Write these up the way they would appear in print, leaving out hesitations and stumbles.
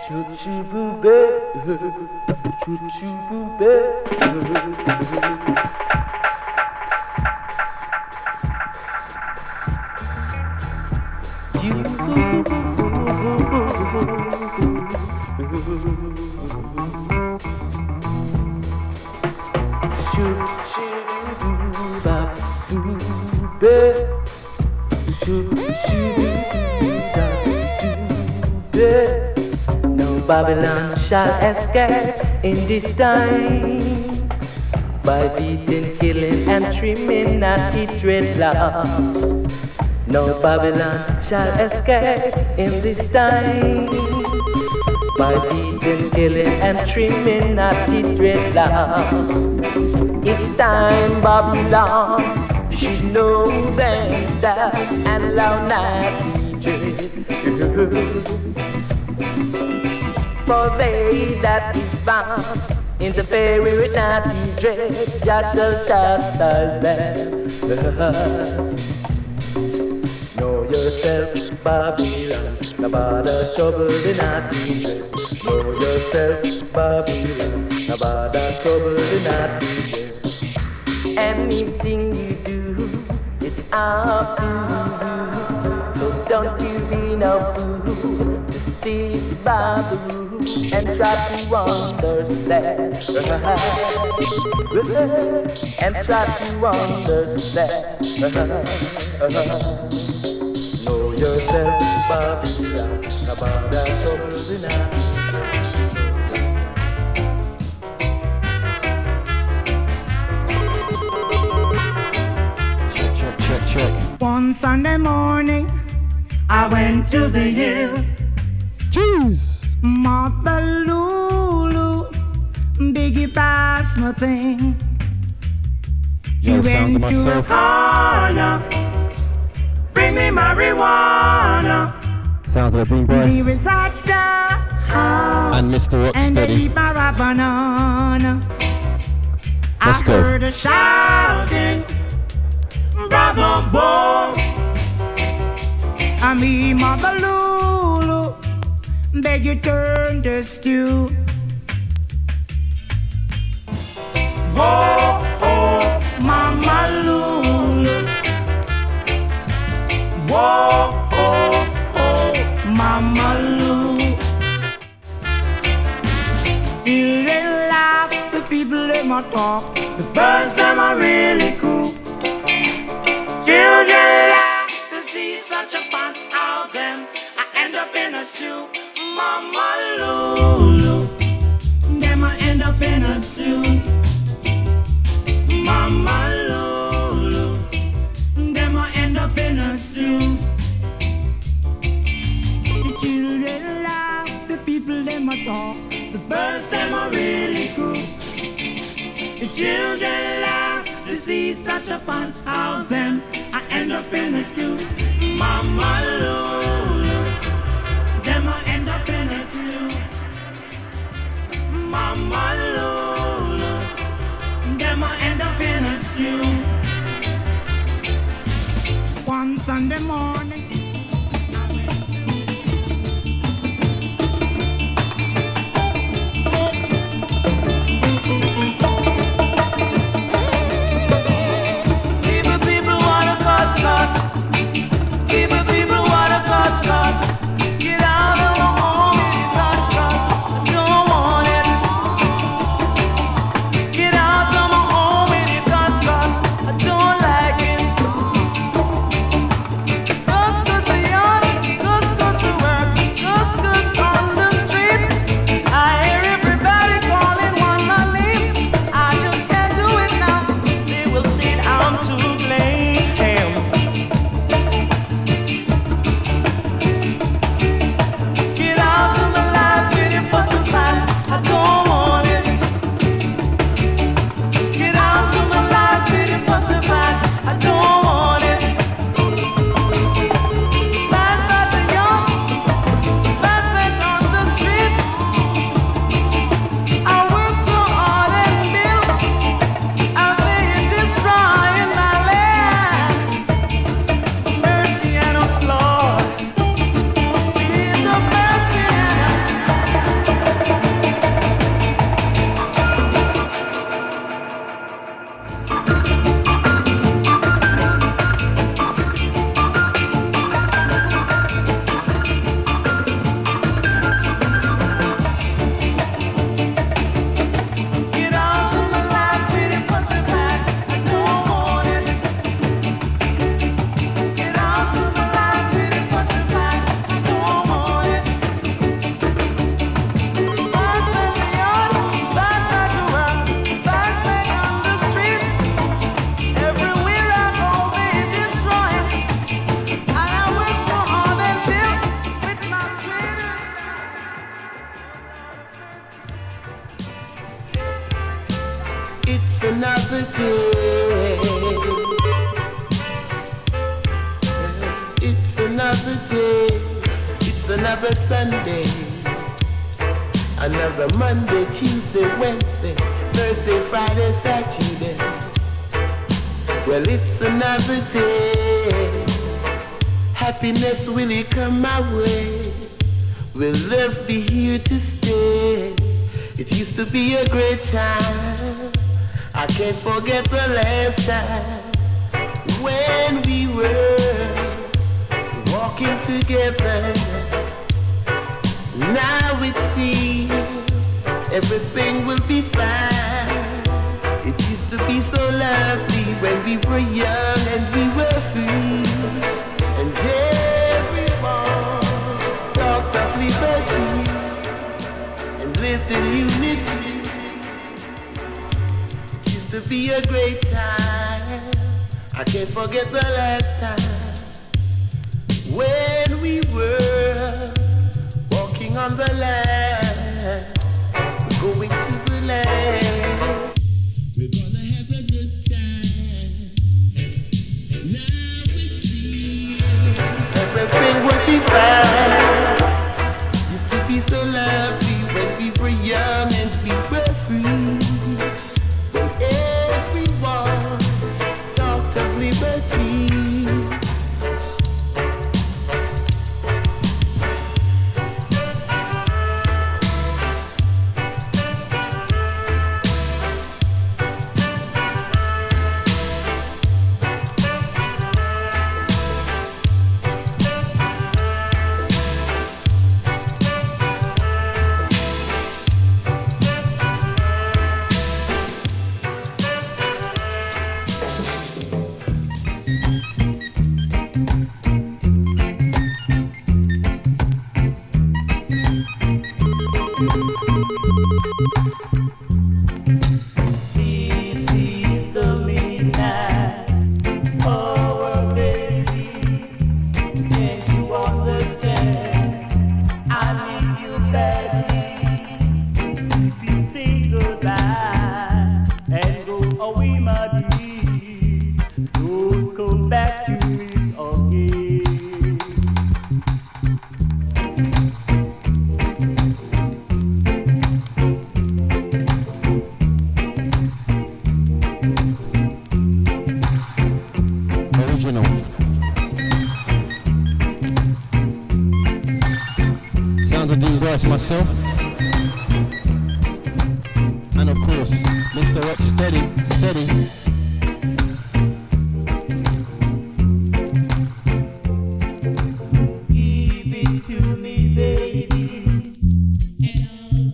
Choo-choo boo-boo, choo-choo boo-boo. No Babylon shall escape in this time by beating, killing, and trimming natty dreadlocks. No Babylon shall escape in this time by beating, killing, and trimming natty dreadlocks. It's time Babylon should know them stars and allow natty dread. For they that is bound interfere with natty dread, just shall chastise them. Know yourself, Babylon, about the trouble in natty dread. Know yourself, Babylon, about the trouble in natty dread. Anything you do, it's up to you. So don't you be no fool, just stick by the rules and try to understand. And try to understand. Know yourself, Babylon, about the trouble in natty. One Sunday morning, I went to the hill. Jeez. Mother Lulu, Biggie passed my thing. Yo, He sounds went of to myself. a corner, bring me marijuana. Sounds of a Bean He Boy. was at the house, And Mr. and they Rocksteady. eat my banana. Let's I go. heard a shouting, Brother Bo. I mean, Mother Lulu, beg you turn the stew. Whoa, oh, Mama Lulu. Whoa, oh, oh, Mama Lulu. You they laugh, the people they might talk, the birds them are really cool. Children laugh to see such a fun out them. I end up in a stew, Mama Lulu. Them I end up in a stew, Mama Lulu. Them I end up in a stew. The children laugh, the people them I talk, the birds them are really cool. The children laugh to see such a fun out them. I end up in a stew, Mama Lulu. Them I end up in a stew, Mama Lulu. Them I end up in a stew. One Sunday morning, People wanna cause. Get out of my home, cause. I don't want it. Get out of my home, cause. I don't like it. It's another day. It's another day. It's another Sunday. Another Monday, Tuesday, Wednesday, Thursday, Friday, Saturday. Well, it's another day. Happiness will come my way. Will love be here to stay? It used to be a great time. I can't forget the last time when we were walking together. Now it seems everything will be fine. It used to be so lovely when we were young and we were free. And everyone talked of liberty and lived in unity. It used to be a great time. I can't forget the last time when we were walking on the land, going to the land. We're gonna have a good time. Now it seems everything will be fine. Used to be so lovely when we were young and we were free. When everyone talked of liberty. Myself, and of course Mr. Rock Steady. Give it to me, baby, and I'll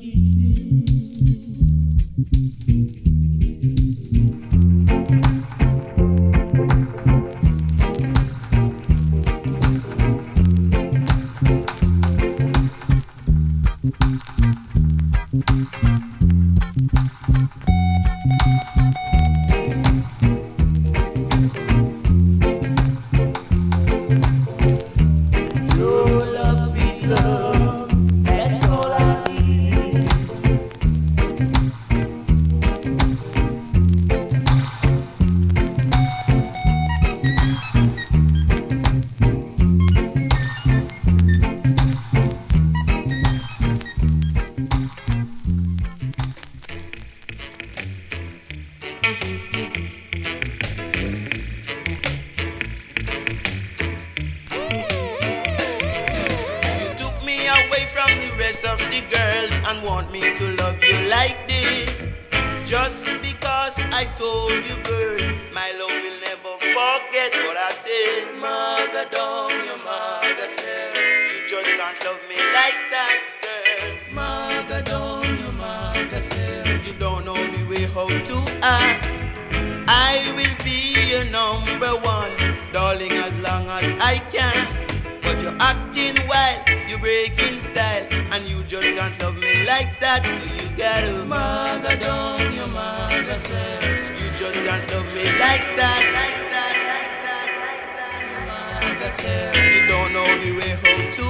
you don't know the way how to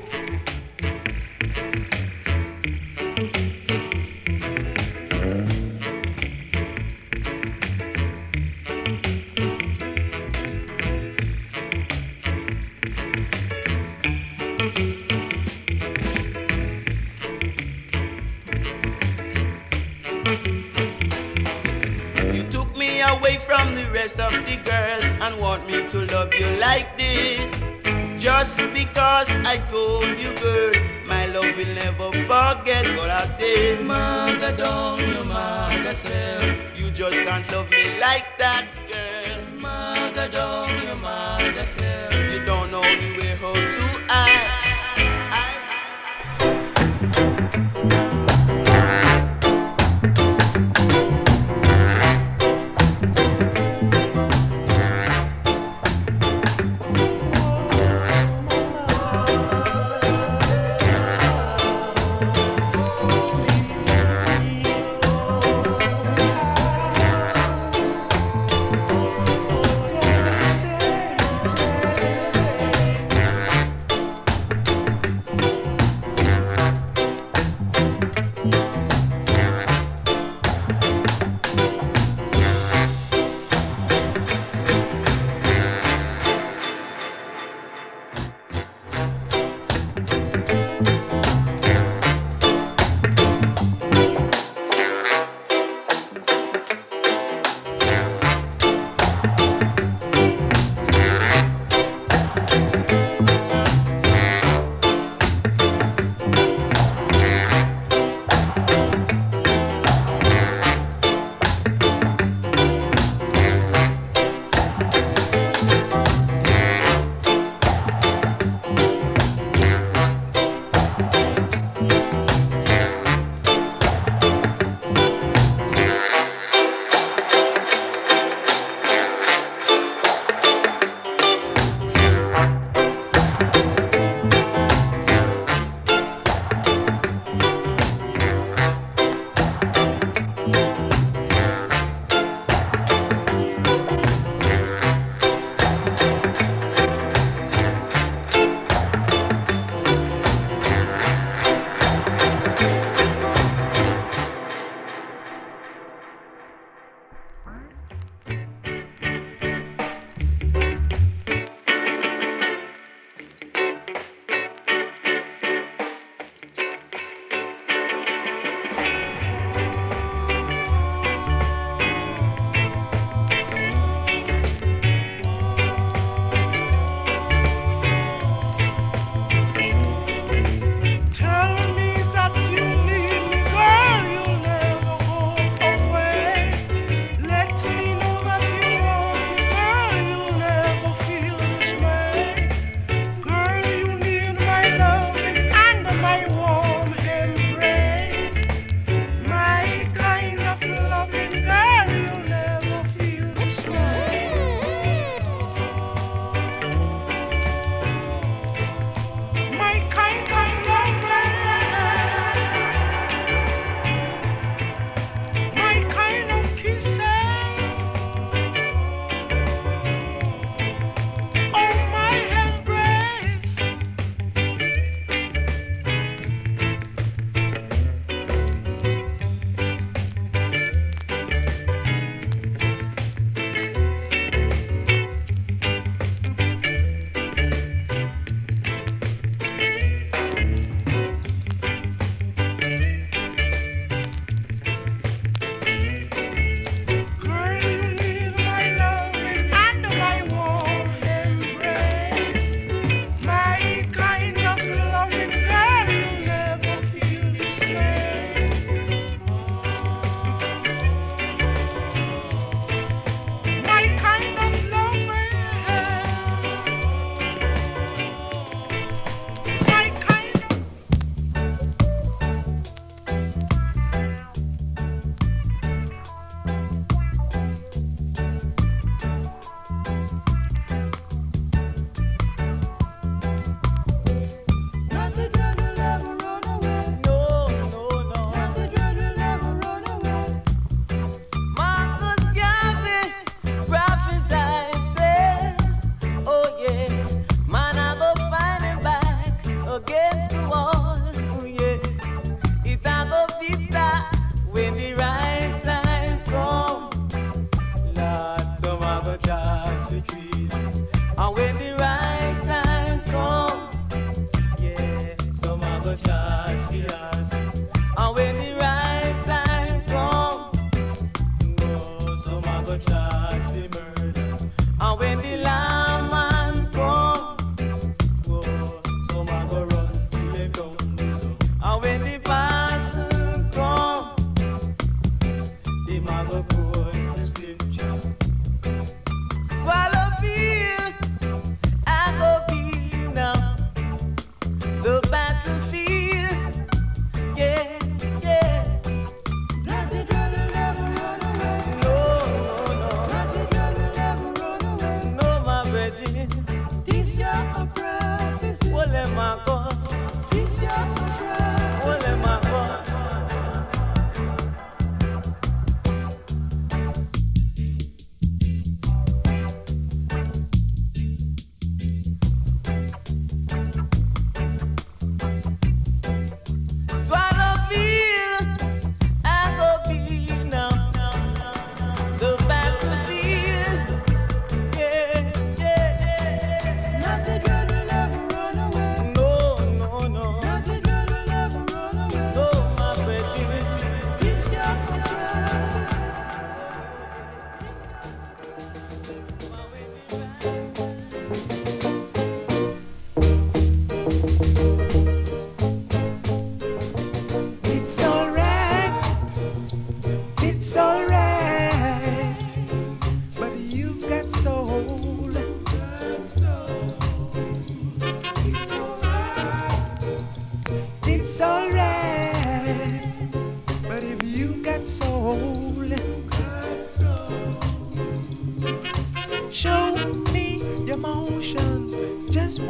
act. You took me away from the rest of the girls and want me to love you like this. Just because I told you, girl, my love will never forget what I said. Maga down your maga self. You just can't love me like that, girl. Maga down your maga self. You don't know the way how to act.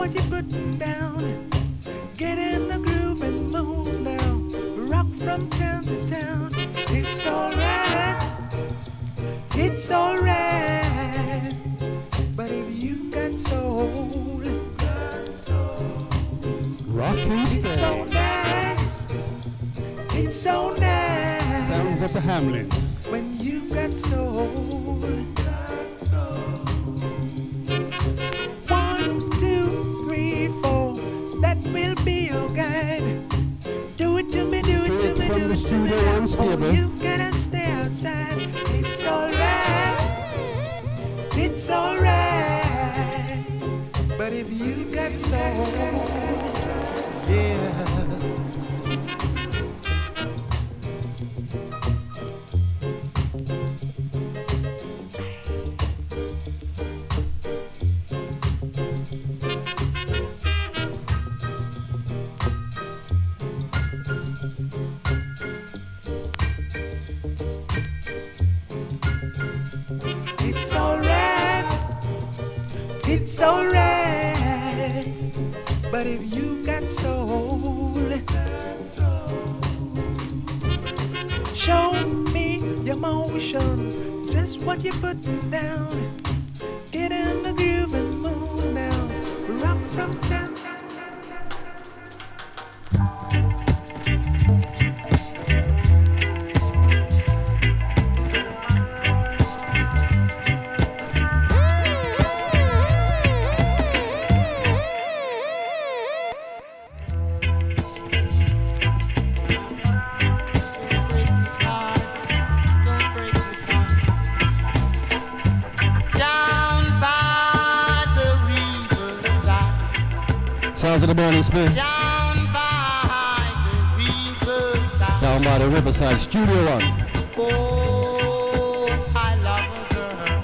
what you're putting down. Get in the groove and move now. Rock from town to town. It's alright. It's alright. But if you got soul, Rock and it's so stay. nice. It's so nice. Sounds of the Hamlins. When you got soul. 1, 2, 3, 4. That will be your guide. Do it to me, do it to Straight me, from do the it to me. Studio One stable. Oh, you gotta stay outside. It's alright. It's alright. But if you got soul, yeah. It's alright. It's alright. But if you got soul, show me your motion, just what you're putting down. Get in the groove and move now. Rock from town. Sounds of the Morning Smith. Down by the riverside. Down by the Riverside, Studio One. Oh, I love a girl.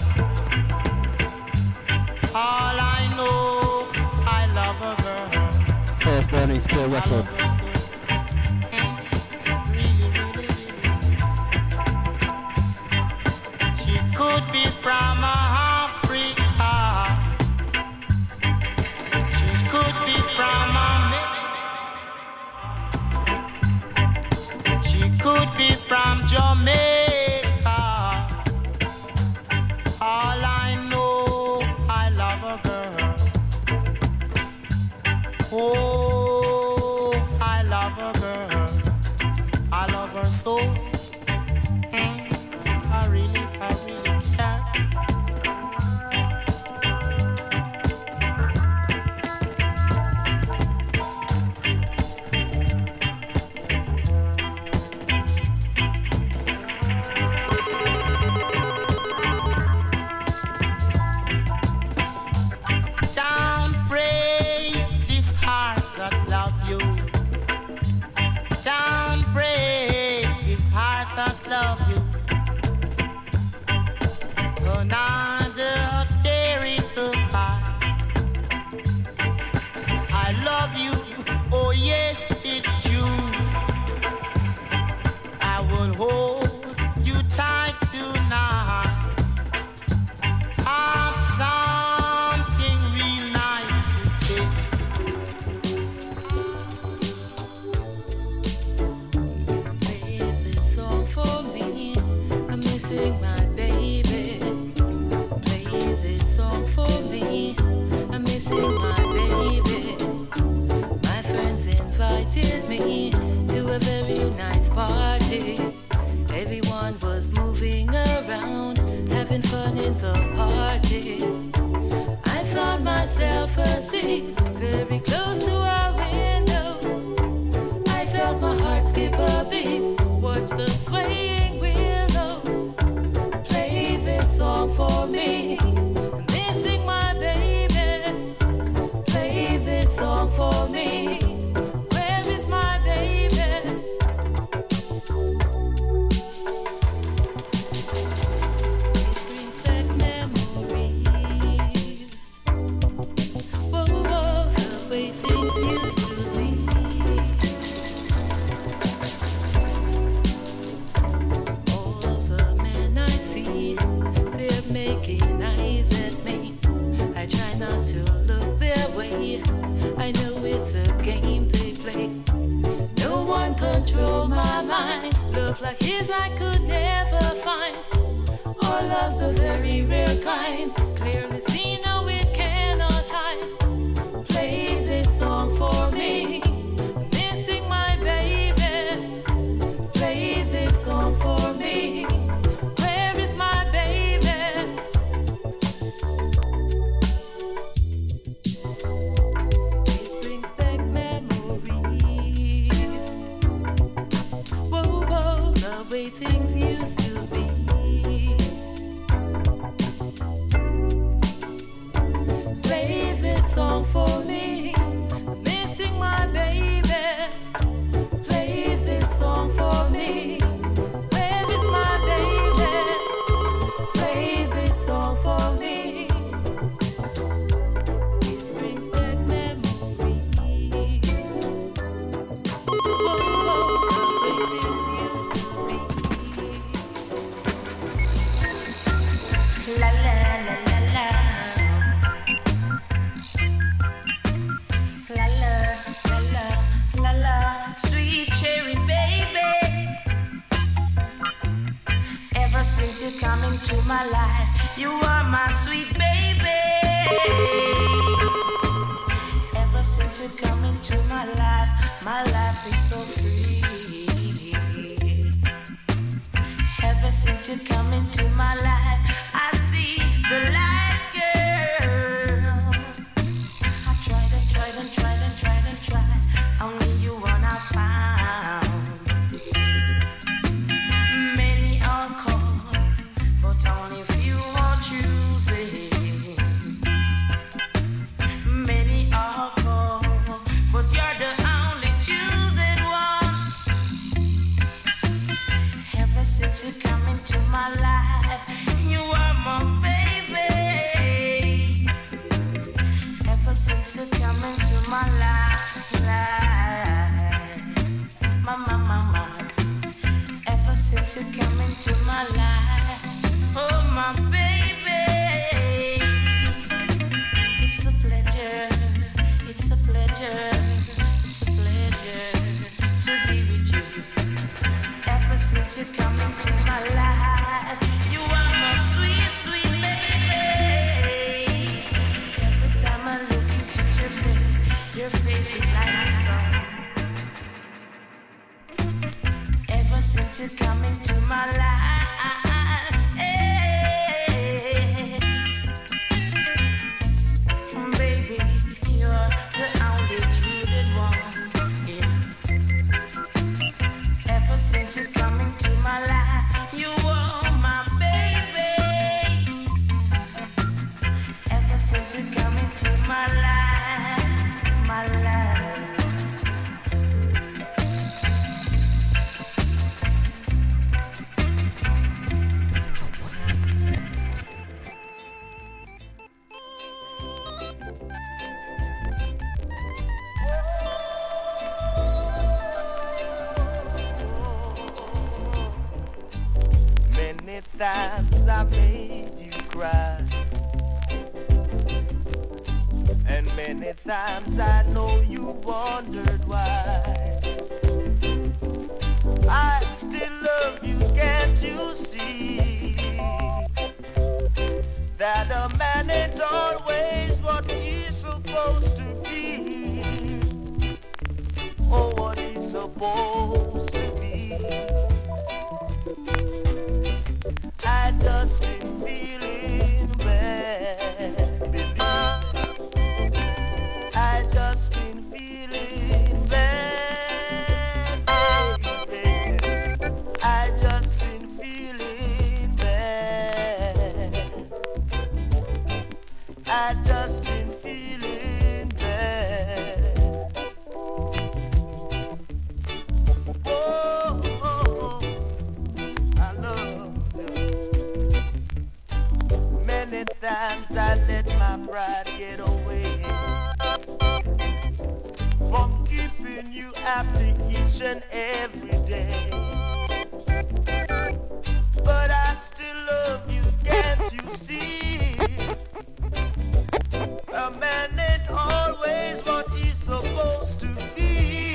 All I know, I love a girl. First Burning Spear I record. love her so. Really, really, really. She could be from Africa. She could be from America. She could be from Jamaica. All I know, I love a girl. Oh, Our love's a very rare kind. Clearly seen how it cannot hide. Play this song for me. Missing my baby. Play this song for me. Where is my baby? It brings back memories. Whoa, whoa, the way things used to be. Play this song for me, missing my baby. Play this song for me. Where is my baby? Play this song for me. It brings back memories. Whoa, whoa, the way things used to be. La la la la la. La la, la la, la la, sweet cherry baby. Ever since you come into my life, you are my sweet baby. Ever since you come into my life is so free. Ever since you come into my life, I see the light, girl. I tried and tried and tried and tried and tried. Only you one I found. Many are called, but only few are choosing. Many are called, but you're the only chosen one. Ever since you come into my life, you are my baby. Ever since you come into my life, my. Ever since you come into my life, oh my baby. It's a pleasure, it's a pleasure, it's a pleasure to be with you. Ever since you come into my life, you are my sweet, sweet baby. Every time I look into your face is like a song. Ever since you come into my life, baby, you're the only truly one. Yeah. Ever since you come into my life, you are my baby. Ever since you come into my life, my life. Many times I made you cry, and many times I know you wondered why. I still love you, can't you see? That a man ain't always what he's supposed to be, or what he's supposed to be. I just been feeling bad, baby. I just been feeling bad, baby. I just been feeling bad. I just been feeling bad. Oh, oh, oh. I love you. Many times I let my pride get away from keeping you happy each and every day. But I still love you, can't you see? A man ain't always what he's supposed to be,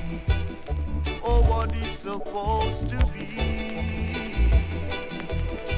or what he's supposed to be.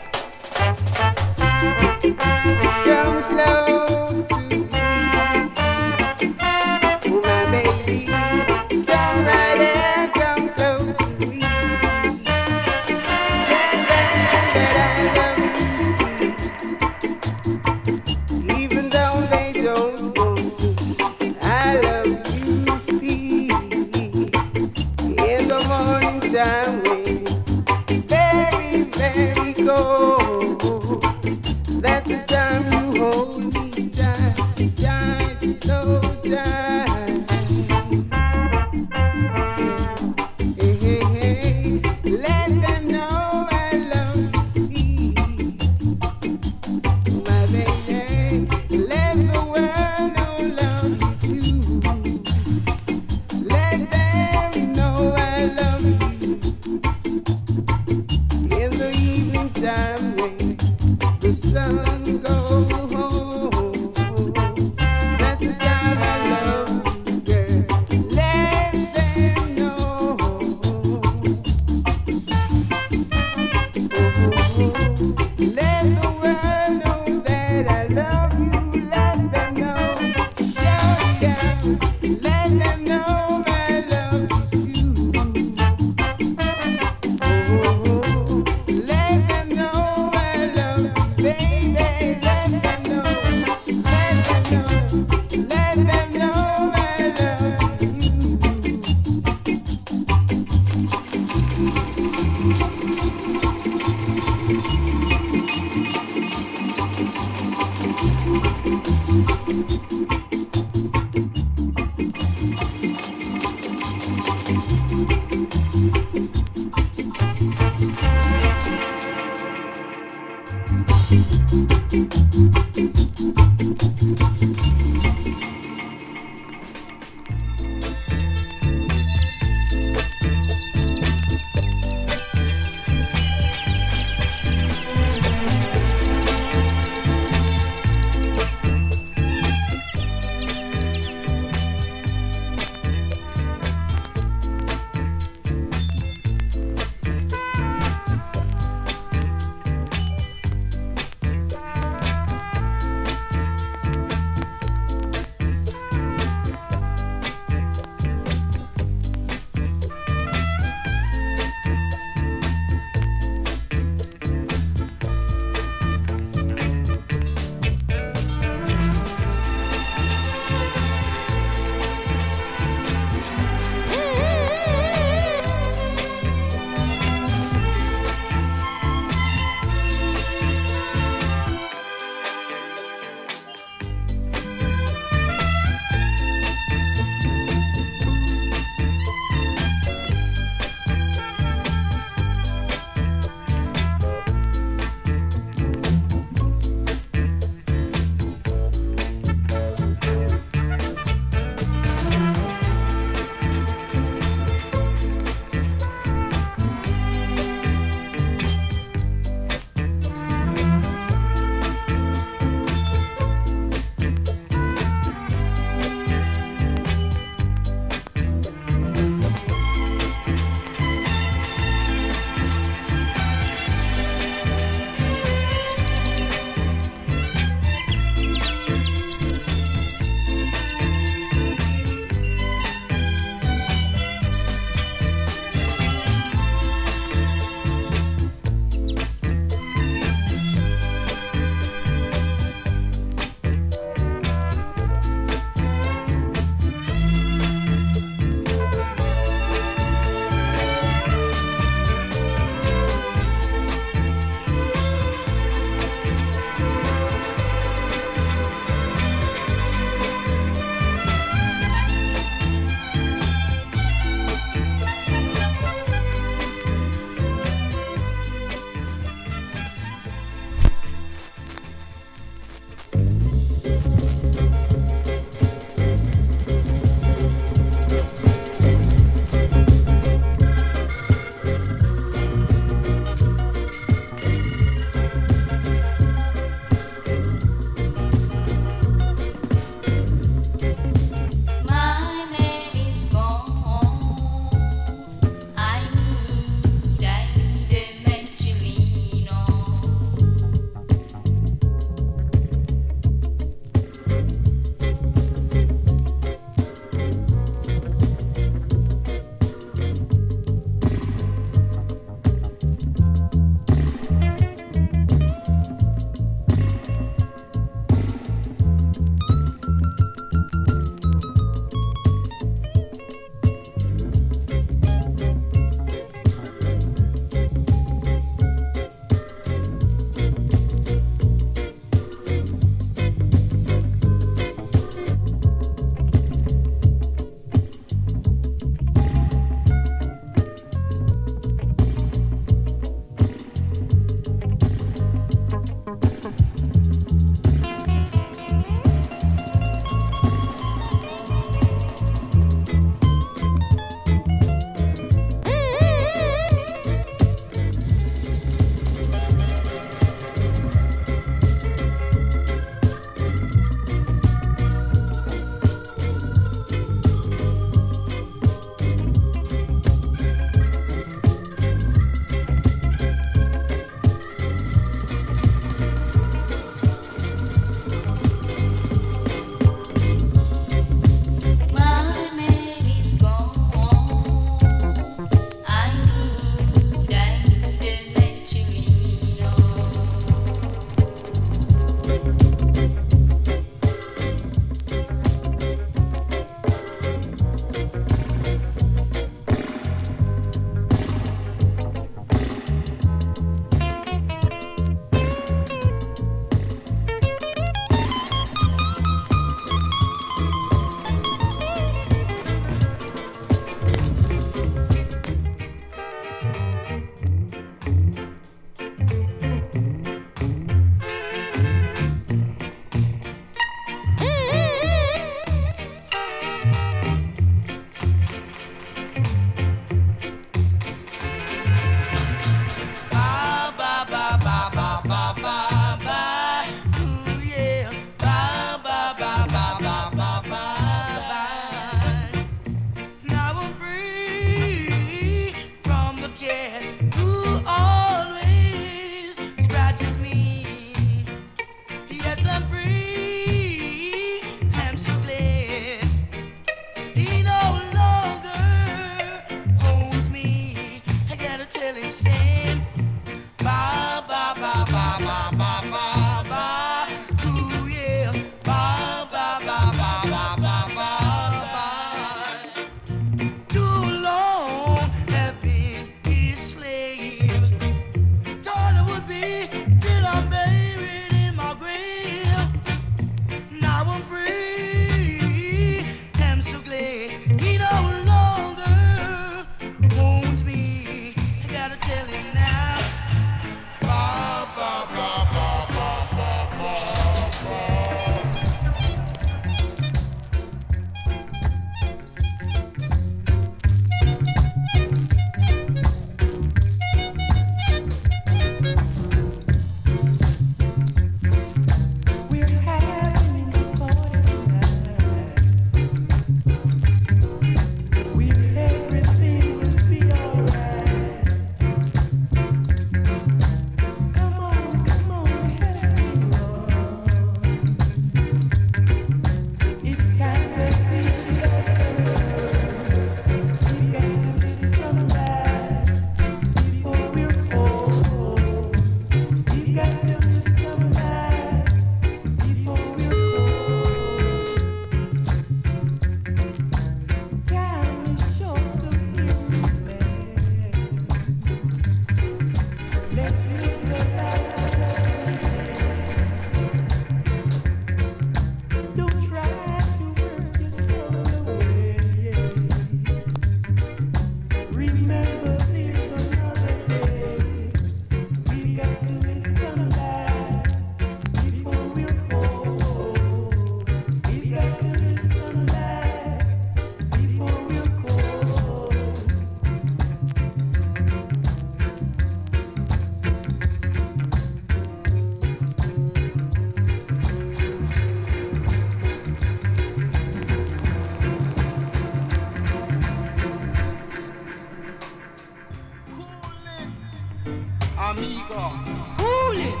Cool it.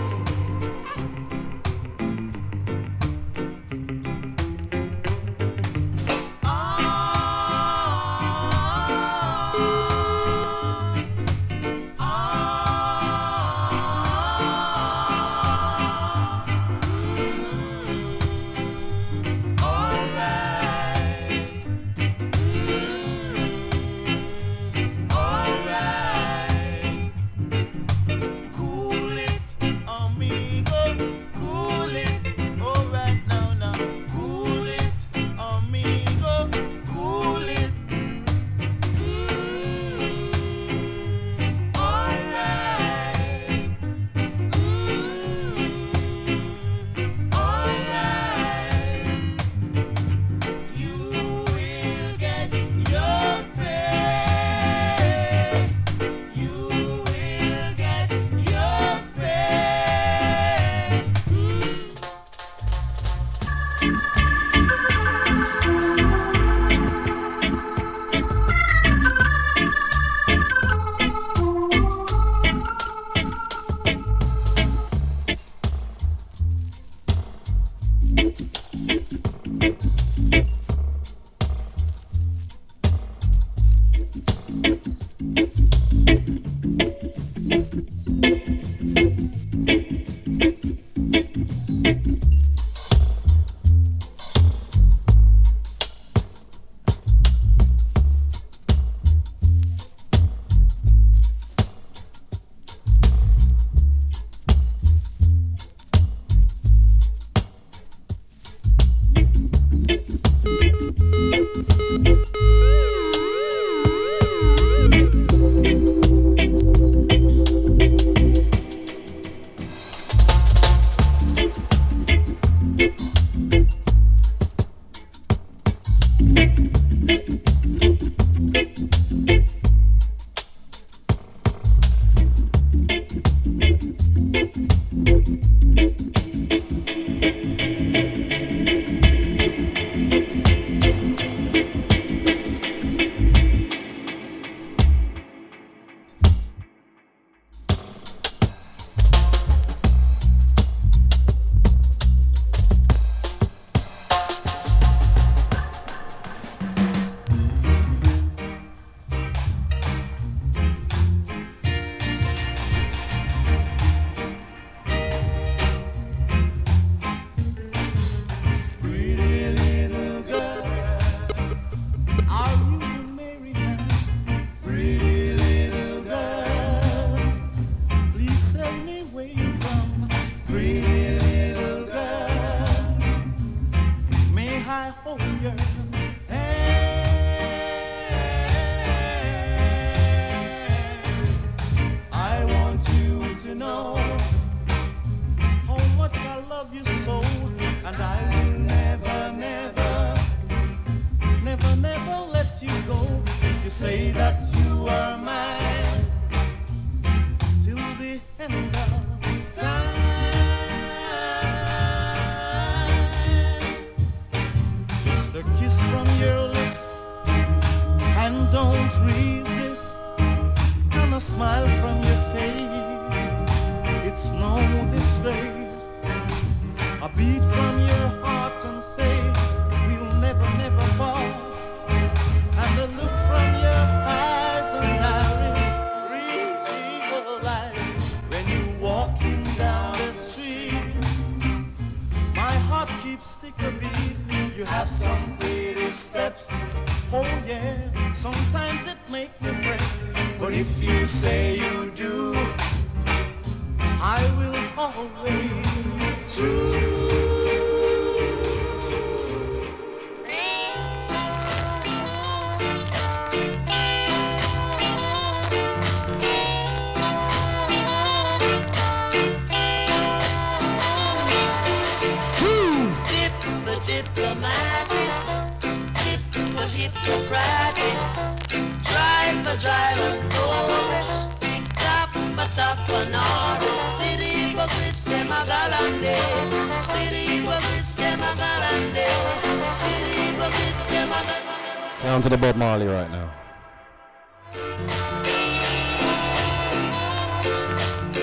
Sound to the Bob Marley right now.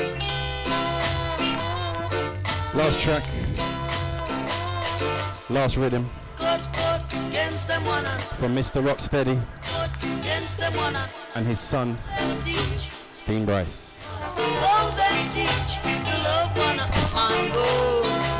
Last track. Last rhythm. Against them one from Mr. Rocksteady against them one and his son, teach. Dean Bryce. Oh, them teach to love one and go.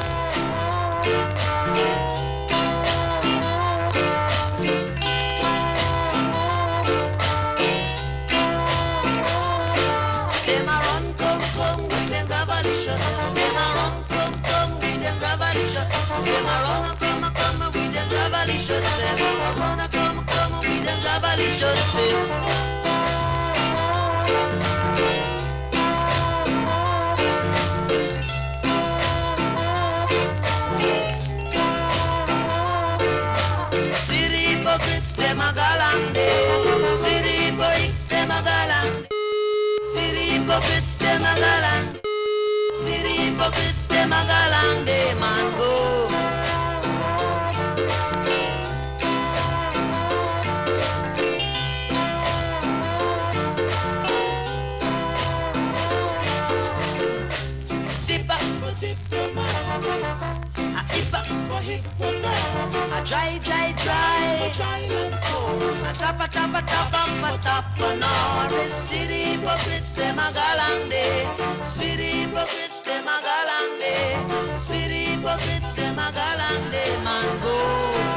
Them a run, come with them gravalicious. Them a run, come with them gravalicious. Them a run, come with them gravalicious. Them a run, come with them gravalicious. Them a galande, city boys, them a galande, city hypocrites, them a galande, city hypocrites, them a galande, man go. Dipper for diplomat, a hipper for hipponaut, a dry. A top on Norris. City hypocrites, them a galande. City hypocrites, them a galande. City hypocrites, them a galande. Man go.